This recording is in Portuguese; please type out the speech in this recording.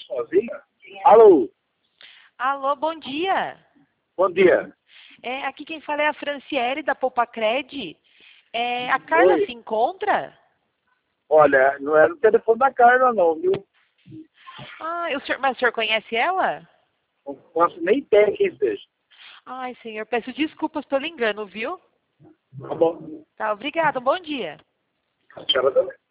sozinha? Alô, Alô, bom dia. bom dia. Aqui quem fala é a Franciele, da Poupacred. A Carla Oi. se encontra? Olha, não é no telefone da Carla não, viu? Mas o senhor conhece ela? Não posso nem ter quem seja. Ai, senhor, peço desculpas pelo engano, viu? Tá bom. Tá, obrigada, um bom dia. A senhora também.